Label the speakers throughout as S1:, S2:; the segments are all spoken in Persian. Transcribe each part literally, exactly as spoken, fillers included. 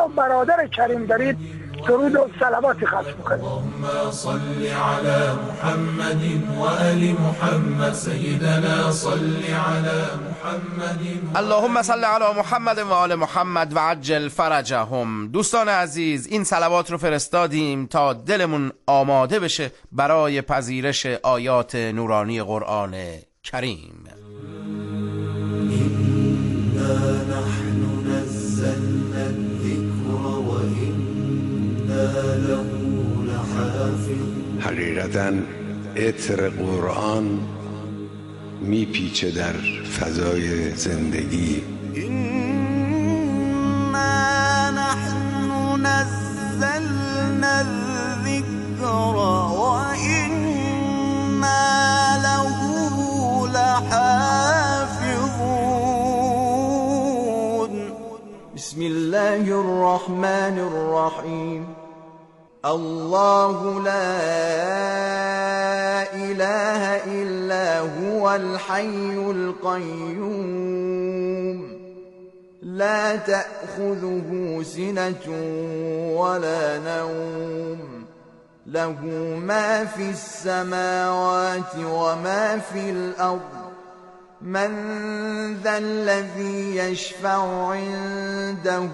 S1: برادر کریم دارید درود و صلواتی خاص میکنید.
S2: اللهم صل علی محمد و آل محمد سیدنا صل علی محمد.
S3: اللهم صل علی محمد و آل محمد و عجل فرجهم. دوستان عزیز، این صلوات رو فرستادیم تا دلمون آماده بشه برای پذیرش آیات نورانی قرآن کریم.
S4: حقیقتاً عطر قرآن میپیچه در فضای زندگی.
S5: إنا نحن نزلنا الذكر وإنا له لحافظون. بسم الله الرحمن الرحيم. الله لا إله إلا هو الحي القيوم لا تأخذه سنة ولا نوم له ما في السماوات وما في الأرض من ذا الذي يشفع عنده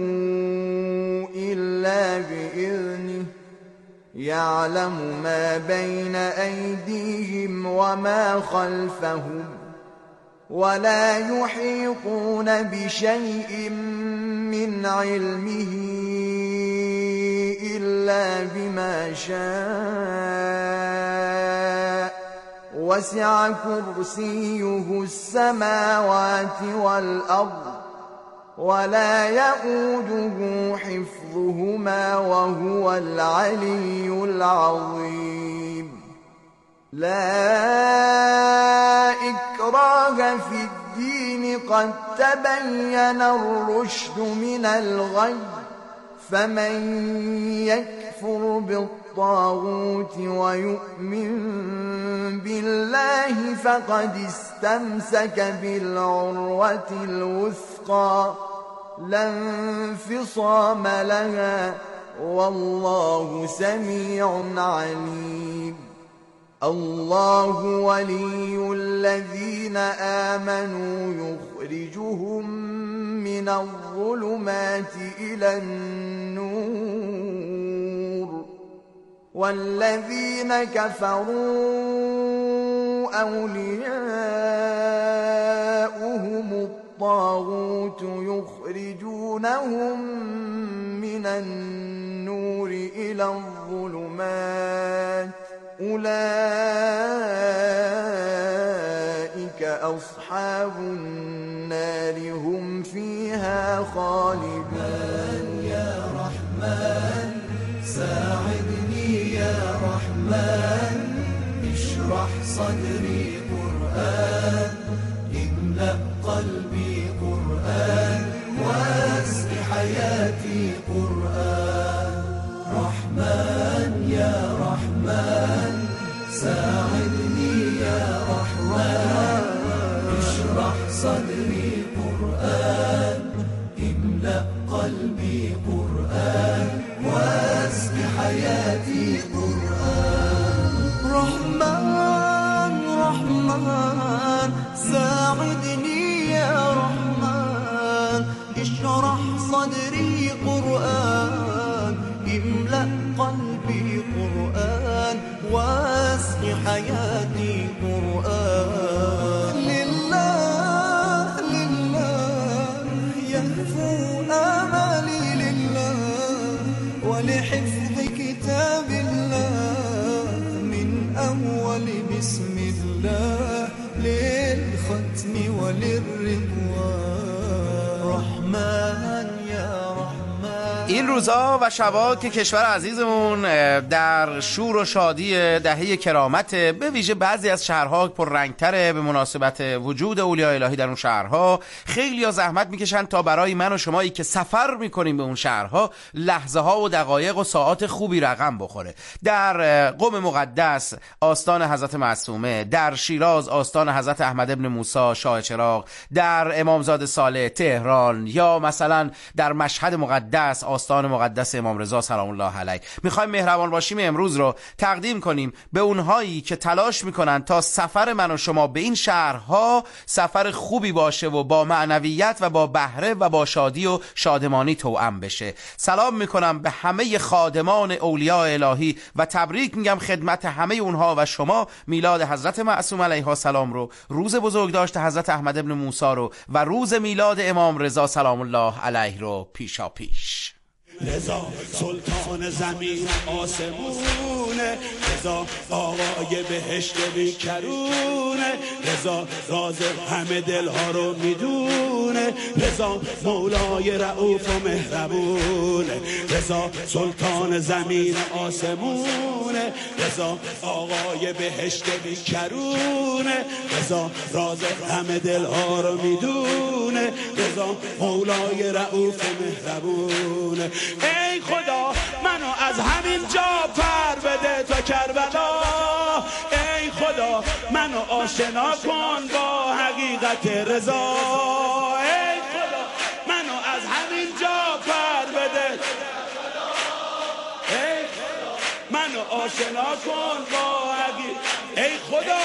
S5: إلا بإذنه يعلم ما بين أيديهم وما خلفهم ولا يحيطون بشيء من علمه إلا بما شاء وسع كرسيه السماوات والأرض ولا يؤوده حفظهما وهو العلي العظيم. لا إكراه في الدين قد تبين الرشد من الغي فمن يكفر بالطاغوت ويؤمن بالله فقد استمسك بالعروة الوثقى لا انفصام لها والله سميع عليم. الله ولي الذين آمنوا يخرجهم من الظلمات إلى النور والذين كفروا أولياؤهم الطاغوت يخرجونهم من النور إلى الظلمات أولئك أصحاب النار هم فيها خالدون.
S2: يا رحمن ساعدني يا رحمن اشرح صدري قرآن املأ قلبي قرآن واسق حياتي قرآن. رحمن يا رحمن ساعدني يا رحمن اشرح صدري قرآن املأ قلبي قرآن واسق حياتي قرآن.
S5: رحمن رحمن ساعدني يا رحمن اشرح صدري قرآن املأ قلبي قرآن واسق حياتي قرآن. لله لله يهفو آمالي لله ولحفظ كتاب الله من أول بسم الله
S3: این روزا و شبا که کشور عزیزمون در شور و شادی دهه کرامت، به ویژه بعضی از شهرها پررنگتره به مناسبت وجود اولیاء الهی در اون شهرها، خیلی ها زحمت میکشن تا برای من و شمایی که سفر میکنیم به اون شهرها لحظه ها و دقایق و ساعات خوبی رقم بخوره. در قم مقدس آستان حضرت معصومه، در شیراز آستان حضرت احمد ابن موسی شاه چراغ، در امامزاده صالح تهران، یا مثلا در مشهد مقدس آستان مقدس امام رضا سلام الله علیه. میخوایم مهربان باشیم امروز رو تقدیم کنیم به اونهایی که تلاش میکنن تا سفر من و شما به این شهرها سفر خوبی باشه و با معنویت و با بهره و با شادی و شادمانی توأم بشه. سلام میکنم به همه خادمان اولیاء الهی و تبریک میگم خدمت همه اونها و شما میلاد حضرت معصوم علیه السلام رو، روز بزرگداشت حضرت احمد ابن موسی رو و روز میلاد امام رضا سلام الله علیه رو پیشا پیش.
S6: رضا سلطان زمین آسمونه، رضا آقای بهشت بیکرونه، رضا راز همه دلها رو میدونه، رضا مولای رؤوف و مهربونه، رضا سلطان زمین آسمونه، رضا آقای بهشت بیکرونه، رضا راز همه دلها رو میدونه، رضا مولای رؤوف و مهربونه. ای خدا منو از همین جا پر بده تا کربلا، ای خدا منو آشنا کن با حقیقت رضا، ای خدا منو از همین جا پر بده، ای خدا منو آشنا کن با حقیقت، ای خدا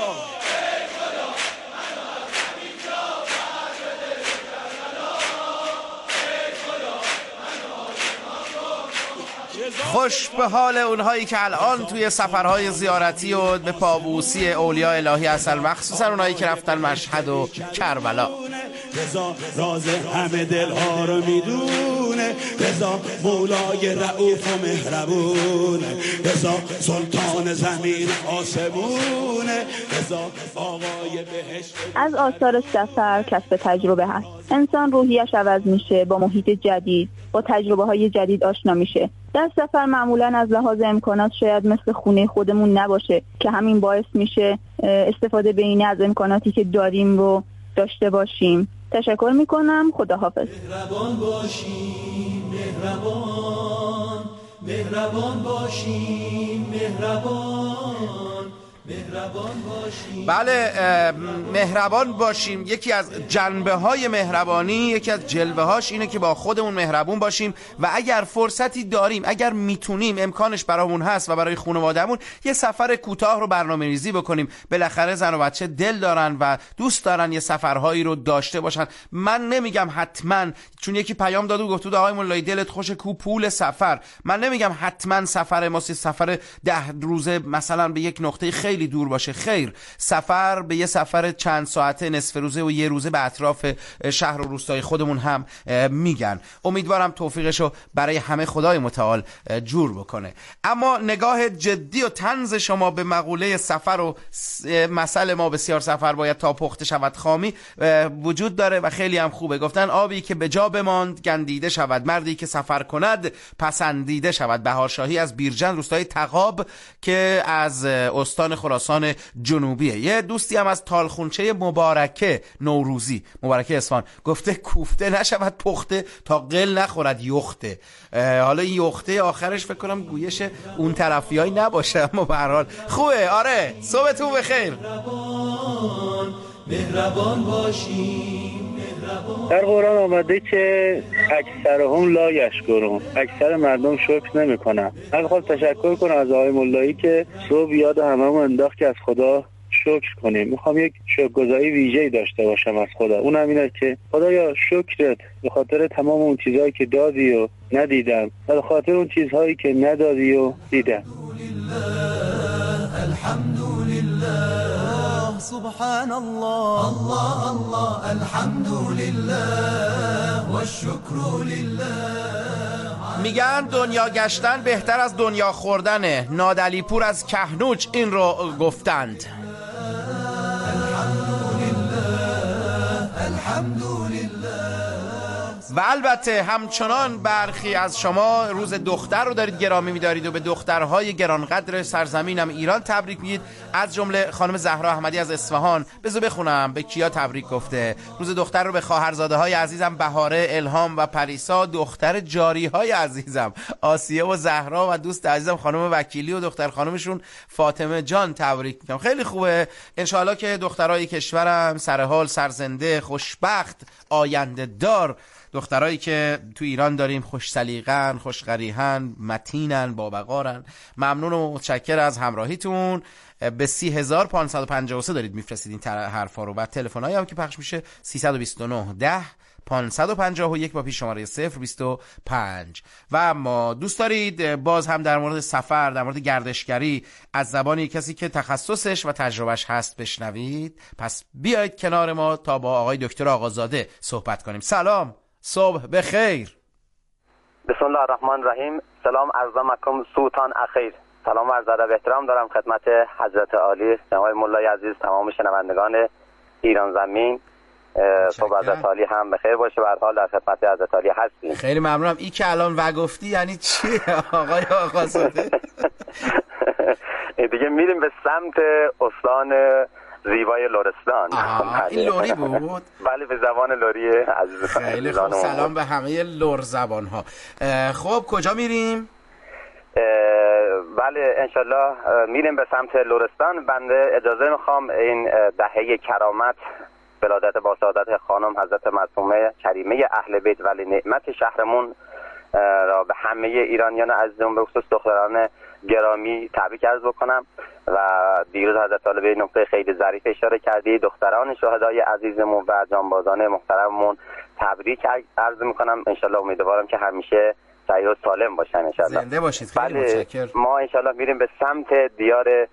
S3: خوش به حال اونهایی که الان توی سفرهای زیارتی و به پابوسی اولیاء الهی هستن، مخصوصا اونهایی که رفتن مشهد و کربلا.
S6: رضا راز همه دلها رو میدونه، رضا مولای رؤوف و مهربونه، رضا سلطان زمین آسمونه، رضا آقای بهشت.
S7: از آثار سفر کسب تجربه هست. انسان روحیش عوض میشه، با محیط جدید، با تجربه های جدید آشنا میشه. در سفر معمولا از لحاظ امکانات شاید مثل خونه خودمون نباشه که همین باعث میشه استفاده بینی از امکاناتی که داریم رو داشته باشیم. تشکر میکنم. خداحافظ.
S2: مهربان باشیم، مهربان مهربان باشیم، مهربان مهربان باشیم.
S3: بله، مهربان باشیم. یکی از جنبه های مهربانی، یکی از جلوه هاش اینه که با خودمون مهربون باشیم و اگر فرصتی داریم، اگر میتونیم، امکانش برامون هست و برای خانوادهمون یه سفر کوتاه رو برنامه ریزی بکنیم. بالاخره زن و بچه دل دارن و دوست دارن یه سفرهایی رو داشته باشن. من نمیگم حتما، چون یکی پیام داد و گفت آقای مولایی دلت خوش کو پول سفر، من نمیگم حتما سفر ما سفر ده روزه مثلا به یک نقطه خیلی خیلی دور باشه. خیر، سفر به یه سفر چند ساعته، نصف روزه و یه روزه به اطراف شهر و روستای خودمون هم میگن. امیدوارم توفیقشو برای همه خدای متعال جور بکنه. اما نگاه جدی و طنز شما به مقوله سفر و مسئله ما بسیار سفر باید تا پخته شود خامی وجود داره و خیلی هم خوبه. گفتن آبی که به جا بماند گندیده شود، مردی که سفر کند پسندیده شود. بهار شاهی از بیرجند روستای تقاب که از استان خراسان جنوبیه. یه دوستی هم از تالخونچه مبارکه نوروزی، مبارکه اصفهان، گفته کوفته نشود پخته تا قل نخورد یخته. حالا این یخته آخرش فکر کنم گویش اون طرفیایی نباشه، اما به هر حال خوبه. آره، صبحتون بخیر.
S2: مهربان مهربان باشیم، مهربان.
S8: در قرآن آمده که اکثرهم لا یشکرون، اکثر مردم شکر نمی‌کنن. من خواست تشکر کنم از آقای مولایی که صبح یاد هممون انداخت که از خدا شکر کنیم. میخوام یک شکرگزاری ویژه‌ای داشته باشم از خدا. اونم اینه که خدایا شکرت به خاطر تمام اون چیزهایی که دادی و ندیدم و به خاطر اون چیزهایی که ندادی و دیدم.
S2: الحمدلله سبحان الله الله الله الحمدلله والشکر لله.
S3: میگن دنیا گشتن بهتر از دنیا خوردنه. نادعلیپور از کهنوج این رو گفتند. و البته همچنان برخی از شما روز دختر رو دارید گرامی می‌دارید و به دخترهای گرانقدر سرزمینم ایران تبریک میگید، از جمله خانم زهرا احمدی از اصفهان. بذار بخونم به کیا تبریک گفته. روز دختر رو به خواهرزاده‌های عزیزم بهاره، الهام و پریسا، دختر جاری‌های عزیزم آسیه و زهرا و دوست عزیزم خانم وکیلی و دختر خانمشون فاطمه جان تبریک میگم. خیلی خوبه، انشالله که دخترای کشورم سرحال، سرزنده، خوشبخت، آینده دار، دخترایی که تو ایران داریم خوش سلیقه‌ن، خوش قریحن، متینن، بابقارن. ممنون و متشکر از همراهیتون. به سی هزار پانصد و پنجاه و سه دارید میفرستید این حرفا رو. بعد تلفن‌هایی هم که پخش میشه سیصد و بیست و نه ده پانصد و پنجاه و یک با پیش شماره صفر بیست و پنج. و اما دوست دارید باز هم در مورد سفر، در مورد گردشگری از زبانی کسی که تخصصش و تجربهش هست بشنوید، پس بیایید کنار ما تا با آقای دکتر آقازاده صحبت کنیم. سلام، صبح بخیر.
S9: بسم الله الرحمن الرحیم. سلام عرض مکم سوتان اخیر. سلام و عرض ادب احترام دارم خدمت حضرت عالی جناب مولای عزیز، تمام شنوندگان ایران زمین. صبح حضرت عالی هم بخیر باشه. به هر حال در خدمت حضرت عالی هستیم.
S3: خیلی ممنونم. این که الان و گفتی یعنی چی آقای آقازاده؟
S9: دیگه میریم به سمت استان زیبای لرستان.
S3: این لری بود؟
S9: بله به زبان لری عزیز.
S3: خیلی خوب، سلام به همه لر زبان ها. خب کجا میریم؟
S9: بله انشالله میریم به سمت لرستان. بنده اجازه میخوام این دهه کرامت ولادت با سعادت خانم حضرت معصومه کریمه اهل بیت ولی نعمت شهرمون را به همه ایرانیان عزیزم به خصوص دختران گرامی تبریک عرض بکنم. و دیروز حضرت عالی به نقطه خیلی ظریف اشاره کردی، دختران شهدای عزیزمون و جانبازان محترممون تبریک عرض میکنم. انشالله امیدوارم که همیشه صحیح و سالم باشن انشالله.
S3: زنده باشید. خیلی
S9: بله
S3: متشکرم.
S9: ما انشالله میریم به سمت دیار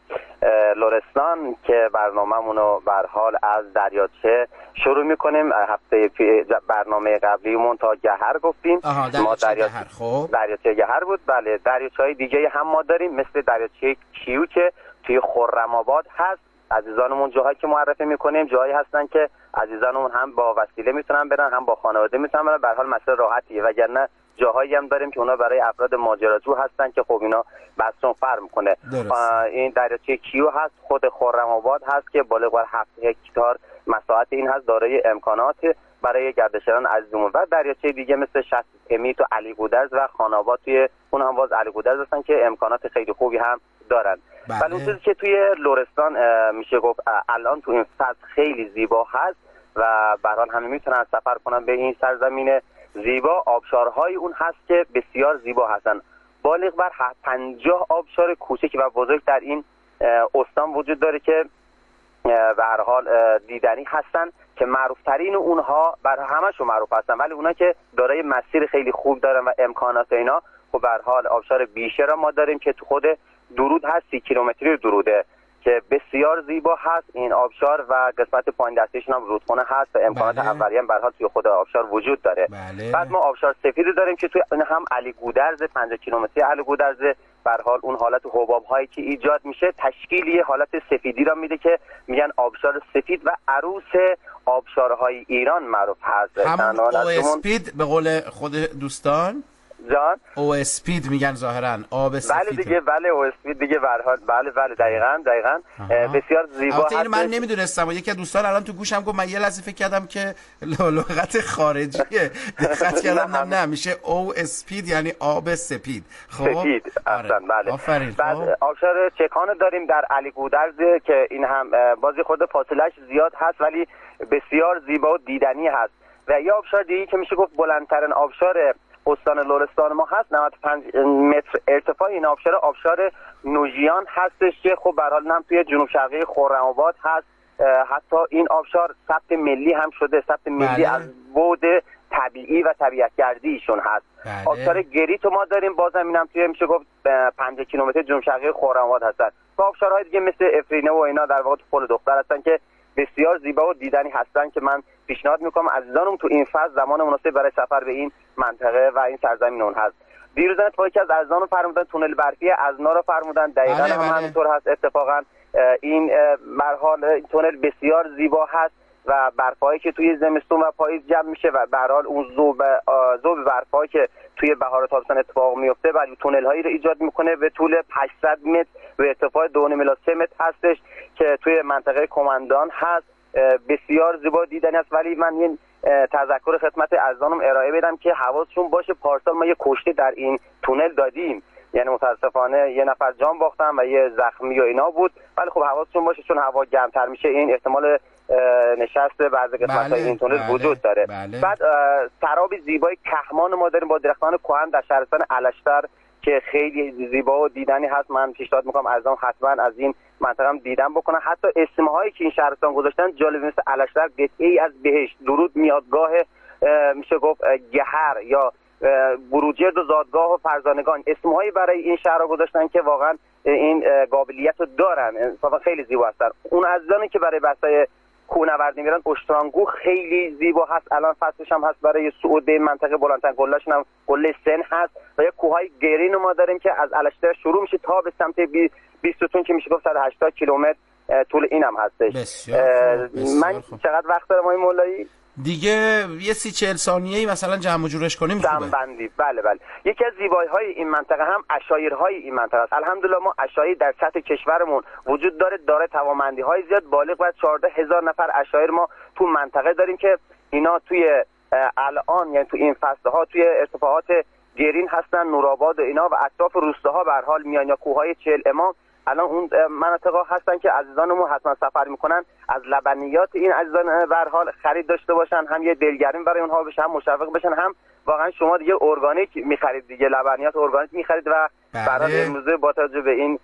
S9: لرستان که برنامه‌مون رو به هر حال از دریاچه شروع میکنیم. هفته برنامه قبلیمون تا گهر گفتیم.
S3: آها دریاچه ما گهر. خب
S9: دریاچه گهر بود. بله دریاچه‌های دیگه هم ما داریم مثل دریاچه کیو که توی خرم آباد هست. عزیزانمون جاهایی که معرفی میکنیم جاهایی هستن که عزیزانمون هم با وسیله میتونن برن، هم با خانواده میتونن برن. به هر حال مسئله راحتیه. وگرنه جاهایی هم داریم که اونا برای افراد ماجراجو هستن که خب اینا بسون فرق میکنه. این دریاچه کیو هست، خود خرم آباد هست که بالغ بر هفت هکتار مساحت این هست، دارای امکانات برای گردشگران عزیزمون. و دریاچه دیگه مثل شست امیت و علی گودرز و خاناباد توی اون هم باز علی گودرز هستن که امکانات خیلی خوبی هم دارن. ولی اون چیزی که توی لرستان میشه گفت الان تو این فصل خیلی زیبا هست و به هر حال همه میتونن سفر کنن به این سرزمین زیبا. آبشارهای اون هست که بسیار زیبا هستن. بالغ بر پنجاه آبشار کوچک و بزرگ در این استان وجود داره که به هر حال دیدنی هستن که معروف ترین اونها بر همه‌شون معروف هستن، ولی اونا که دارای مسیر خیلی خوب دارن و امکانات اینا. خب به هر حال آبشار بیشه را ما داریم که تو خود درود هست، سی کیلومتری دروده که بسیار زیبا هست این آبشار و قسمت پایین دستشون هم رودخانه هست و امکانات
S3: بله.
S9: اولیه هم به هر حال توی خود آبشار وجود داره.
S3: بله.
S9: بعد ما آبشار سفید داریم که توی این هم علی گودرز پنجاه کیلومتری علی گودرز به هر حال اون حالت حباب هایی که ایجاد میشه تشکیلی حالت سفیدی را میده که میگن آبشار سفید و عروس آبشارهای ایران معروف هست.
S3: همون او اسپید به قول خود دوستان
S9: جان
S3: او اسپید میگن ظاهرا آب سفید.
S9: بله دیگه بله او اسپید دیگه به هر حال بله بله دقیقاً دقیقاً بسیار زیبا هست.
S3: من نمیدونستم و یکی از دوستان الان تو گوشم گفت من یه لحظه فکر کردم که لغت خارجیه، دقت کردم نه نه میشه او اسپید یعنی آب سپید. خب
S9: سپید اصلا بله.
S3: آفرین.
S9: بعد آبشار چکان داریم در علی گودرز که این هم بازی خود فاصلهش زیاد هست ولی بسیار زیبا و دیدنی هست. و یه آبشار دیگه که میشه گفت بلندترین آبشار استان لرستان ما هست، نود و پنج متر ارتفاع این آبشار آبشار نوژیان هستش که خب به هر حال هم توی جنوب شرقی خرم آباد هست. حتی این آبشار ثبت ملی هم شده، ثبت ملی
S3: بله.
S9: از بعد طبیعی و طبیعت‌گردی ایشون هست.
S3: بله.
S9: آبشار گریتو ما داریم بازم اینم توی میشه گفت پنج کیلومتر جنوب شرقی خرم آباد هستن. و آبشارهای دیگه مثل افرینه و اینا در واقع تو پل دختر هستن که بسیار زیبا و دیدنی هستن که من پیشنهاد میکنم عزیزانم تو این فصل زمان مناسب برای سفر به این منطقه و این سرزمین اون هست. دیروز اتفاقی که از عزیزان فرمودن تونل برفی ازنا رو فرمودن دقیقاً
S3: بله
S9: هم
S3: بله.
S9: همینطور هست. اتفاقا این مرحله تونل بسیار زیبا هست و برفایی که توی زمستون و پاییز جمع میشه و به هر حال اون ذوب ذوب برفایی که توی بهار و تابستان اتفاق میفته بعد تونل هایی رو ایجاد میکنه به طول هشتصد متر به ارتفاع دو و نیم الی سه متر هستش که توی منطقه کماندان هست. بسیار زیبا دیدنی است. ولی من یه تذکر خدمت عزیزانم ارائه بدم که حواسشون باشه پارسال ما یه کشته در این تونل دادیم، یعنی متاسفانه یه نفر جان باختن و یه زخمی و اینا بود، ولی خب حواستون باشه چون هوا گرمتر میشه این احتمال نشست بعضی قسمت‌های بله، این تونل بله، وجود داره. بله. بعد سراب زیبای کهمان ما داریم با درختان کهن در شهرستان الشتر که خیلی زیبا و دیدنی هست. من پیشنهاد میکنم عزیزان حتما از این منطقه هم دیدن بکنن. حتی اسمهایی که این شهرستان گذاشتن جالب، مثل الشتر قطعه‌ای از بهشت، درود میادگاه میشه گفت گهر یا بروجرد و زادگاه و فرزانگان، اسمهایی برای این شهرها گذاشتن که واقعا این قابلیت رو دارن، انصافا خیلی زیبا هستن. اون عزیزانی که برای بحث‌های کوهنوردی میرن، اشترانگو خیلی زیبا هست، الان فصلش هم هست برای صعود به منطقه بلندترین قله‌شون هم قله سن هست و یه کوههای گرین ما داریم که از الشتر شروع میشه تا به سمت بیستون که میشه گفت صد و هشتاد کیلومتر طول اینم هستش. بسیار من خوب. چقدر وقت دارم آقای مولایی؟
S3: دیگه یه سی چهل ثانیه‌ای مثلا جمع و جورش کنیم خوبه.
S9: جمع‌بندی بله بله. یکی از زیبایی‌های این منطقه هم عشایرهای این منطقه است. الحمدلله ما عشایر در سطح کشورمون وجود داره، داره توانمندی‌های زیاد، بالغ بر چهارده هزار نفر عشایر ما تو منطقه داریم که اینا توی الان یعنی تو این فصل‌ها توی ارتفاعات گرین هستن، نورآباد و اینا و اطراف روستاها به هر حال میان یا کوههای چهل امام. الان اون مناطق‌ها هستن که عزیزانمون حتما سفر میکنن از لبنیات این عزیزان به هر حال خرید داشته باشن، هم یه دلگرمی برای اونها بشه، هم مشوق بشن، هم واقعا شما دیگه ارگانیک میخرید دیگه، لبنیات ارگانیک میخرید و برای امروزه با توجه به این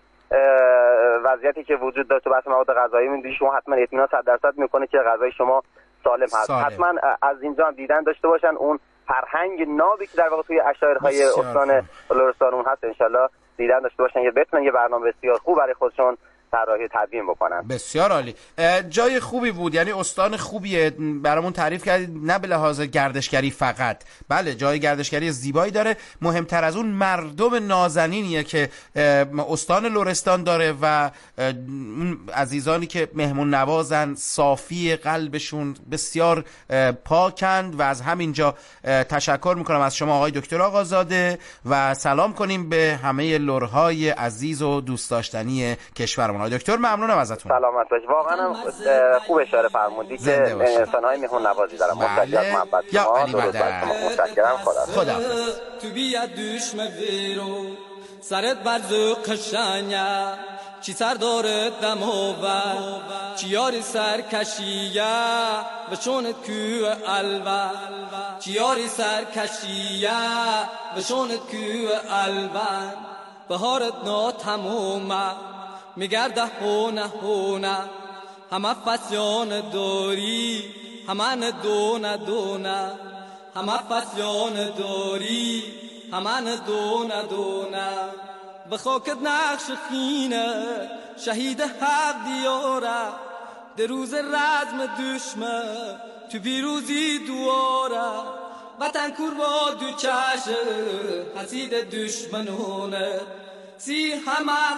S9: وضعیتی که وجود داره تو بحث مواد غذایی میدونید شما حتما اطمینان صد درصد میکنه که غذای شما سالم هست. سالم. حتما از اینجا هم دیدن داشته باشن اون فرهنگ نابی که در واقع توی عشایرهای استان لرستان اون هست، انشالله دیدن داشته باشن که بتونن یه برنامه بسیار خوب برای خودشون طراحی تدوین بکنن.
S3: بسیار عالی. جای خوبی بود، یعنی استان خوبیه، برامون تعریف کردید، نه به لحاظ گردشگری فقط، بله جای گردشگری زیبایی داره، مهمتر از اون مردم نازنینیه که استان لرستان داره و اون عزیزانی که مهمون نوازن، صافی قلبشون، بسیار پاکند و از همینجا تشکر میکنم از شما آقای دکتر آقازاده و سلام کنیم به همه لرهای عزیز و دوست داشتنی کشورمون. آقای دکتر ممنونم ازتون.
S9: سلامت باشید. واقعا خوب اشاره فرمودید که انسان‌های مهمون نوازی دارن. متشکرم، محبت شما. متشکرم. خدا
S3: خدا
S2: تو بیا دشمن ویرو سرت برزو قشنگه چی سر داره دماور چی یاری سرکشیه و شونت کوه الور چی یاری سرکشیه و شونت کوه الور بهارت نا تمومه میگرده هونه هونه همه فسیان داری همه دونه دونه همه فسیان داری همه دونه دونه به خاکت نقش خینه شهید حق دیاره در روز رزم دشمن تو پیروزی دواره وطن کوروا دو چشه حسید دشمنونه سی همه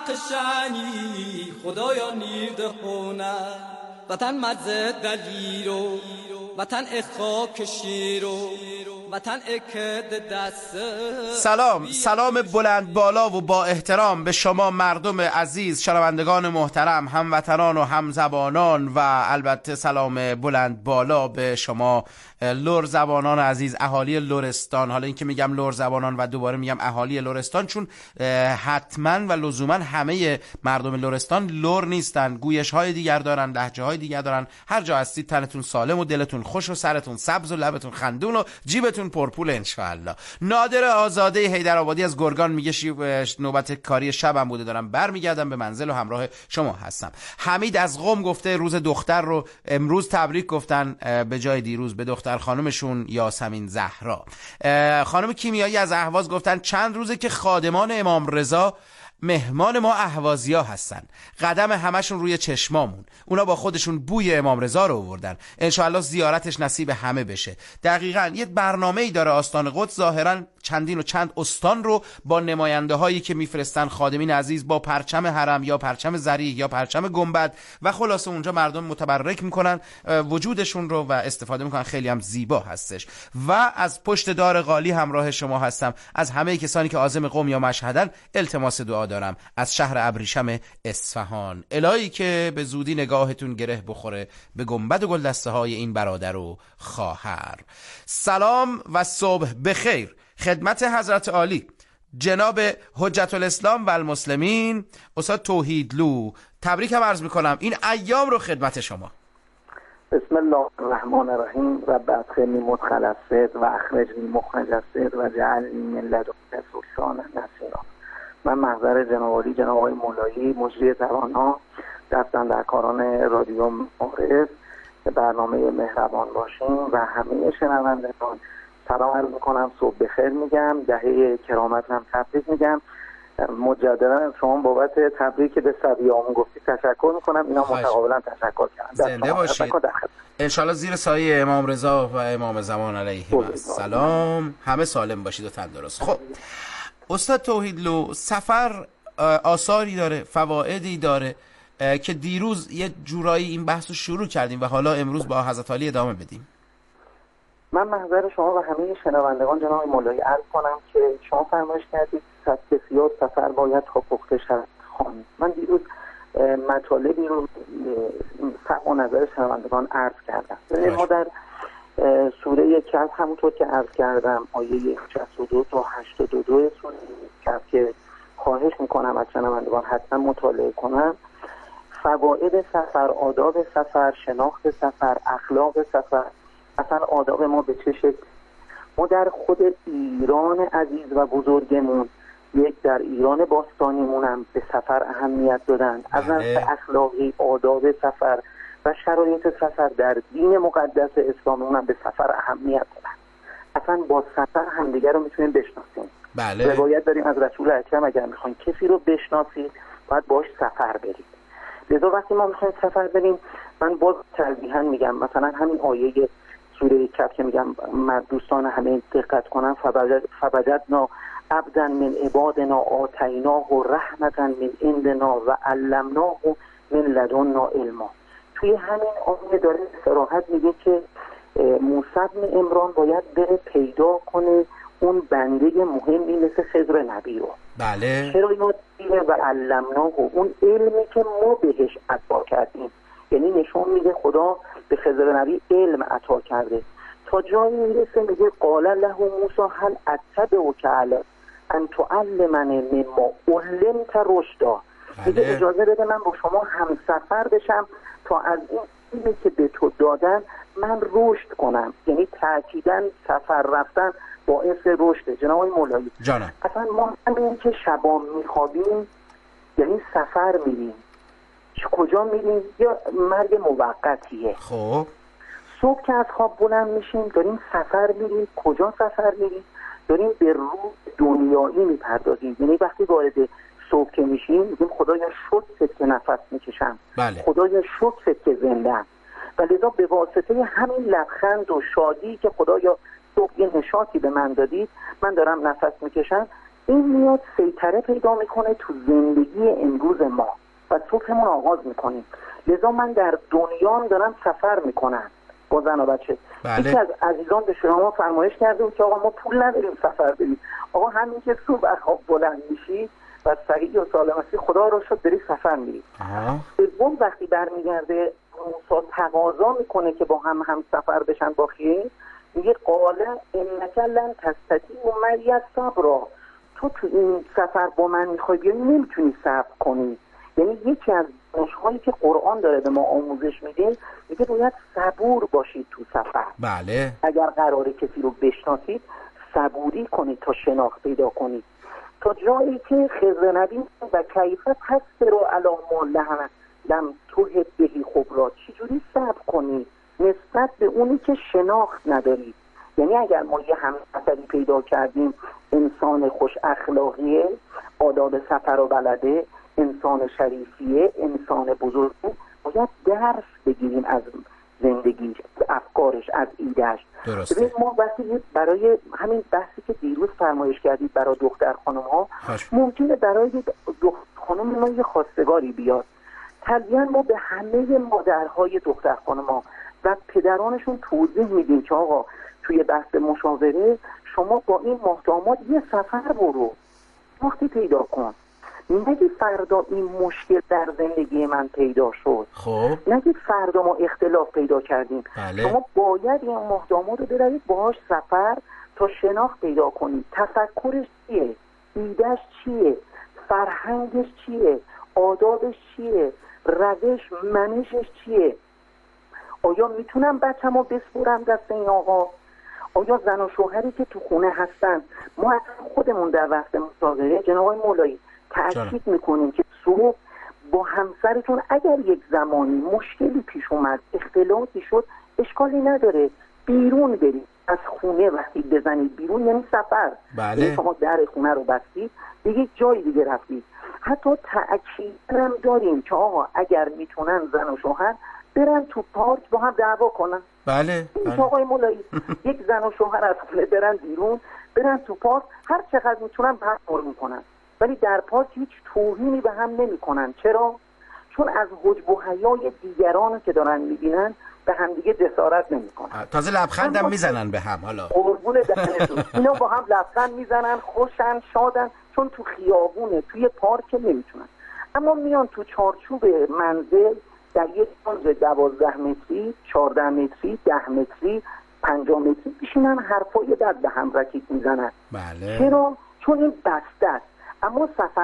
S2: قشنگی خدایا نیردهونه وطن مزه دلیرو وطن اخاک شیرو وطن اکد دست.
S3: سلام سلام بلند بالا و با احترام به شما مردم عزیز، شنوندگان محترم، هموطنان و همزبانان و البته سلام بلند بالا به شما لر زبانان عزیز، اهالی لرستان. حالا اینکه میگم لر زبانان و دوباره میگم اهالی لرستان چون حتما و لزوما همه مردم لرستان لر نیستن، گویش های دیگر دارن، لهجه های دیگر دارن. هر جا هستید تنتون سالم و دلتون خوش و سرتون سبز و لبتون خندون و جیبتون پرپول انشاءالله. نادر آزاده حیدرآبادی از گرگان میگه نوبت کاری شبم بوده، دارم برمیگردم به منزل و همراه شما هستم. حمید از قم گفته روز دختر رو امروز تبریک گفتن به جای دیروز به دختر خانمشون یاسمین زهرا. خانم کیمیایی از اهواز گفتن چند روزه که خادمان امام رضا مهمان ما اهوازیا هستن. قدم همشون روی چشمامون. اونا با خودشون بوی امام رضا رو آوردن. انشاءالله زیارتش نصیب همه بشه. دقیقاً یه برنامه‌ای داره آستان قدس. ظاهراً چندین و چند استان رو با نماینده هایی که میفرستن خادمین عزیز با پرچم حرم یا پرچم زرین یا پرچم گنبد و خلاصه اونجا مردم متبرک میکنن وجودشون رو و استفاده میکنن. خیلی هم زیبا هستش. و از پشت دار قالی همراه شما هستم. از همه کسانی که عازم قم یا مشهدن التماس دعا دارم از شهر ابریشم اصفهان. الهی که به زودی نگاهتون گره بخوره به گنبد و گلدسته های این برادر و خواهر. سلام و صبح بخیر خدمت حضرت عالی جناب حجت الاسلام و المسلمین استاد توحیدلو. تبریک هم عرض میکنم این ایام رو خدمت شما.
S10: بسم الله الرحمن الرحیم. رب ادخلنی مدخل الصدق و اخرجنی مخرج الصدق و جعلنی من لدنک سلطانا نصیرا. من محضر جناب عالی جناب آقای مولایی مجری توانا دستن در کاران رادیو معارف برنامه مهربان باشیم و همه شنوندگان سلام عرض میکنم، صبح بخیر میگم، دهه کرامت هم تبریک میگم. مجددا شما بابت تبریک به صدیامون گفتی تشکر میکنم. اینا متقابلا تشکر کردم.
S3: زنده باشید. انشالله زیر سایه امام رضا و امام زمان علیه السلام همه سالم باشید و تندرست. خب استاد توحیدلو، سفر آثاری داره، فوایدی داره که دیروز یه جورایی این بحث رو شروع کردیم و حالا امروز با حضرت عالی ادامه بدیم.
S10: من محضر شما و همه شنوندگان جناب مولایی عرض کنم که شما فرمایش کردید بسیار سفر باید تا پخته شود خواند. من دیروز مطالبی رو فهم و نظر شنوندگان عرض کردم. ما در سوره کهف همونطور که عرض کردم آیه شصت و دو تا هشتاد و دو سوره کهف که خواهش میکنم از شنوندگان حتما مطالعه کنم، فواید سفر، آداب سفر، شناخت سفر، اخلاق سفر، اصلا آداب ما به چه شکل. ما در خود ایران عزیز و بزرگمون، یک در ایران باستانیمون هم به سفر اهمیت دادن. از نظر اخلاقی، آداب سفر و شرایط سفر در دین مقدس اسلاممون هم به سفر اهمیت دادن. اصلا با سفر همدیگر رو میتونیم بشناسیم.
S3: بله.
S10: روایت داریم از رسول اکرم اگر میخواین کسی رو بشناسید باید باش سفر برید. لذا وقتی ما میخوایم سفر بریم، من باز تلویحاً میگم مثلا همین آیه سوره کهف که میگم دوستان همه دقت کنن، فوجدنا عبدا من عبادنا آتیناه رحمتا من عندنا و علمناه من لدنا علما. توی همین آیه داره صراحت میگه که موسی بن عمران باید بره پیدا کنه اون بنده مهمی مثل خضر نبی رو.
S3: بله.
S10: چرا اینو دیگه و علمناه، اون علمی که ما بهش عطا کردیم، یعنی نشون میده خدا به خضر نبی علم عطا کرده. تا جایی میرسه میگه قال له موسی هل اتبعک علی ان تعلمنی مما علمت رشدا. میگه اجازه بده من با شما همسفر بشم تا از این چیزی که به تو دادن من رشد کنم. یعنی تأکیداً سفر رفتن باعث رشده. جناب مولایی
S3: جانم،
S10: اصلا ما همین که شبام میخوابیم یعنی سفر میریم. کجا میریم؟ یا مرگ موقتیه.
S3: خب
S10: صبح که از خواب بلند میشیم داریم سفر میریم. کجا سفر میریم؟ داریم به روح دنیایی میپردازیم. یعنی وقتی وارد صبح که میشیم میگیم خدایا شکرت که نفس میکشم.
S3: بله.
S10: خدایا شکرت که زنده‌ام. و لذا به واسطه همین لبخند و شادی که خدایا صبح یه نشاطی به من دادید من دارم نفس میکشم، این میاد سیطره پیدا میکنه تو زندگی امروز ما و صبحمون آغاز میکنیم. لذا من در دنیام دارم سفر میکنم با زن و بچه.
S3: بله.
S10: یکی از عزیزان به شما فرمایش کرده بود که آقا ما پول نداریم سفر بریم. آقا همین که صبح از خواب بلند میشی و صحیح و سالم هستی خدا رو شد بری سفر میری. دوم وقتی برمیگرده موسی تقاضا میکنه که با هم هم سفر بشن با خیل، میگه قاله انک لن تستطیع معی الصبر. تو تو این سفر با من میخوای بیای نمیتونی صبر کنی. یعنی یکی از دانش‌هایی که قرآن داره به ما آموزش میده میگه باید صبور باشید تو سفر.
S3: بله.
S10: اگر قراره کسی رو بشناسید صبوری کنید تا شناخت پیدا کنید. تا جایی که خضر نبی و کیفه تصبر علی ما لهم لم تحط بهی خبرا، چجوری صبر کنید نسبت به اونی که شناخت ندارید. یعنی اگر ما یه همسری پیدا کردیم انسان خوش اخلاقیه، آداب سفر و بلده، انسان شریفیه، انسان بزرگه، باید درس بگیریم از زندگیش، از افکارش، از ایدهش. ببین ما وقتی برای همین بحثی که دیروز فرمایش کردید برای دختر خانم ها، ممکنه برای دختر خانم ما یه خواستگاری بیاد. طبعا ما به همه مادرهای دختر خانم ها و پدرانشون توضیح میدیم که آقا توی بحث مشاوره شما با این محتوامات یه سفر برو، وقتی پیدا کن، نگید فردا این مشکل در زندگی من پیدا شد،
S3: خب
S10: نگید فردا ما اختلاف پیدا کردیم.
S3: بله.
S10: شما باید این محتوامات رو بروید باهاش سفر تا شناخت پیدا کنید. تفکرش چیه، ایدهش چیه، فرهنگش چیه، آدابش چیه، روش منشش چیه. آیا میتونم بچه‌مو رو بسپرم دست این آقا؟ آیا زن و شوهری که تو خونه هستن ما اصلا خودمون در وقت مصاحبه جناب آقای مولایی تأکید میکنیم که صبح با همسرتون اگر یک زمانی مشکلی پیش اومد، اختلافی شد، اشکالی نداره، بیرون برید از خونه. وقتی بزنید بیرون یعنی سفر.
S3: بله.
S10: شما در خونه رو بستید دیگه جای دیگه رفتید. حتی تأکید هم داریم که آقا اگر میتونن زن و شوهر برن تو پارک با هم دعوا کنن.
S3: بله, بله.
S10: آقای مولایی یک زن و شوهر از خونه برن بیرون، برن تو پارک، هر چقدر میتونن با هم کار میکنن، ولی در پارک هیچ توهینی به هم نمیکنن. چرا؟ چون از حجب و حیای دیگران که دارن میبینن به هم دیگه جسارت نمیکنن.
S3: تازه لبخند هم میزنن به هم. حالا
S10: قربون دهنتون اینا با هم لبخند میزنن، خوشن، شادن، چون تو خیابونه، توی پارک نمیتونن. اما میان تو چارچوب منزل در یک حوض دوازده متری، چهارده متری، ده متری، پنجاه متری بشینن حرفای بد به هم رکیک میزنن.
S3: بله.
S10: چرا؟ چون این بسته است. اما سفر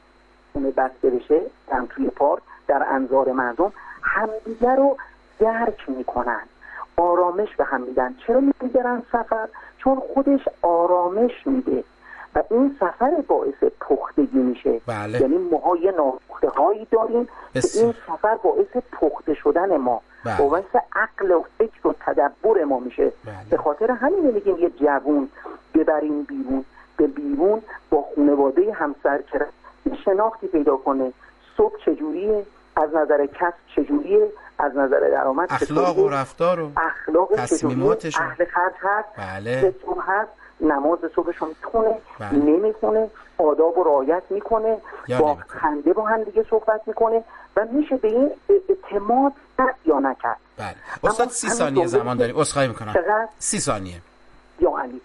S10: اون بسته بشه هم توی پارک در انظار مردم همدیگر رو درک میکنن، آرامش به هم میدن. چرا میگیرن سفر؟ چون خودش آرامش میده و این سفر باعث پختگی میشه.
S3: بله.
S10: یعنی ما یه ناپخته هایی داریم
S3: بس...
S10: که این سفر باعث پخته شدن ما،
S3: بله.
S10: باعث عقل و فکر و تدبر ما میشه.
S3: بله.
S10: به خاطر همین میگیم یه جوون ببریم بیرون، به بیرون با خانواده همسر که شناختی پیدا کنه، صبح چجوریه، از نظر کسب چجوریه، از نظر درآمد
S3: اخلاق و رفتار و
S10: اخلاق
S3: تصمیماتش،
S10: اهل خرج هست،
S3: بله.
S10: فکر هست، نماز صبحش میخونه،
S3: بله.
S10: نمیخونه، آداب و رعایت میکنه، با خنده با هم دیگه صحبت میکنه و میشه به این اعتماد کرد یا نکرد.
S3: بله. استاد سی ثانیه زمان داریم. عذرخواهی میکنم.
S10: چقدر؟
S3: سی ثانیه.
S10: یا علی.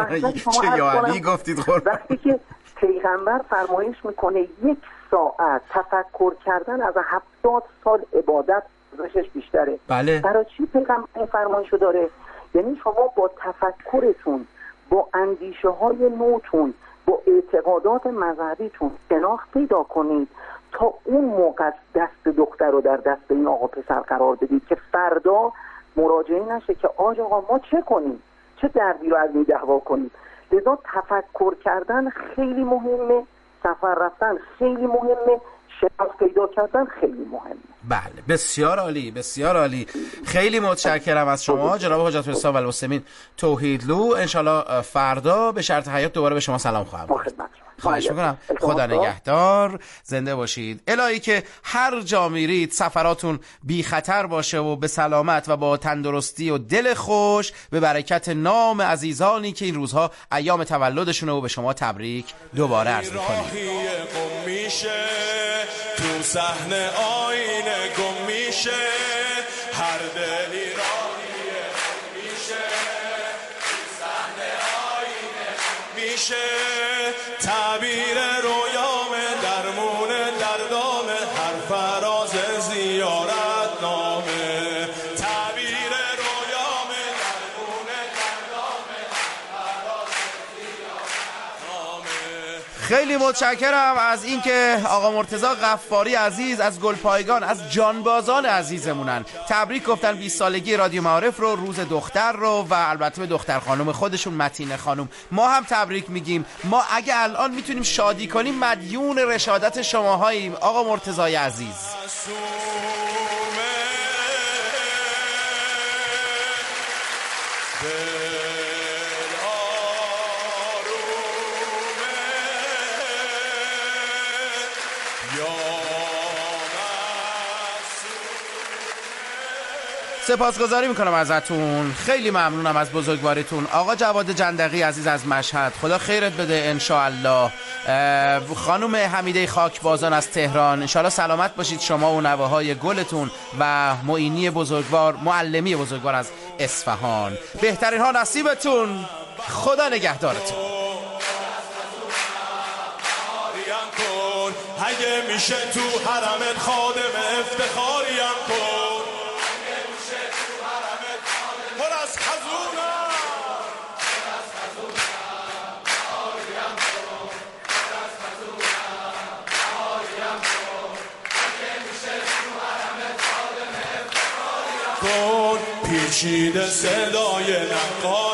S3: چه یا علی گفتید خورد.
S10: وقتی که پیغمبر فرمایش میکنه یک ساعت تفکر کردن از هفتاد سال عبادت ارزشش بیشتره.
S3: بله.
S10: برای چی پیغمبر این فرمایشو داره؟ یعنی شما با تفکرتون، با اندیشه های نوتون، با اعتقادات مذهبیتون شناخت پیدا کنید تا اون موقع دست دختر رو در دست این آقا پسر قرار بدید که فردا مراجعه نشه که آج آقا ما چه کنیم، چه دردی رو از این دعوا کنیم. لذا تفکر کردن خیلی مهمه، سفر رفتن خیلی مهمه، شناخت پیدا کردن خیلی مهمه.
S3: بله، بسیار عالی، بسیار عالی. خیلی متشکرم از شما جناب حجت الاسلام و المسلمین توحیدلو. انشالله فردا به شرط حیات دوباره به شما سلام خواهم کرد. خواهش میکنم. خدا نگهدار، زنده باشید. الهی که هر جا میرید سفراتون بی خطر باشه و به سلامت و با تندرستی و دل خوش، به برکت نام عزیزانی که این روزها ایام تولدشونه و به شما تبریک دوباره عرض میکنیم.
S11: تو صحنه آینه گم میشه، هر دلی راهیه میشه، تو صحنه آینه میشه، تعبیر رویام درمون دردام، هر فراز زیارت نامه، تعبیر رویام درمون دردام، هر فراز زیارت نامه.
S3: خیلی متشکرم از اینکه آقا مرتضی غفاری عزیز از گلپایگان، از جانبازان عزیزمونن، تبریک گفتن بیست سالگی رادیو معارف رو، روز دختر رو، و البته به دختر خانم خودشون متینه خانم ما هم تبریک میگیم. ما اگه الان میتونیم شادی کنیم مدیون رشادت شماهاییم آقا مرتضی عزیز. سپاسگزاری میکنم ازتون، خیلی ممنونم از بزرگواریتون. آقا جواد جندقی عزیز از مشهد، خدا خیرت بده انشاءالله. خانم حمیده خاکبازان از تهران، انشاءالله سلامت باشید شما و نوه‌های گلتون. و معینی بزرگوار، معلمی بزرگوار از اصفهان، بهترین ها نصیبتون، خدا نگهدارتون.
S11: اگه میشه تو حرمت خادم افتخاریم کن، اگه میشه تو حرمت خادم پر از خزونم، پر از خزونم بهاریم کن، پر از خزونم بهاریم کن، اگه میشه تو حرمت خادم افتخاریم کن. پیچیده صدای نقال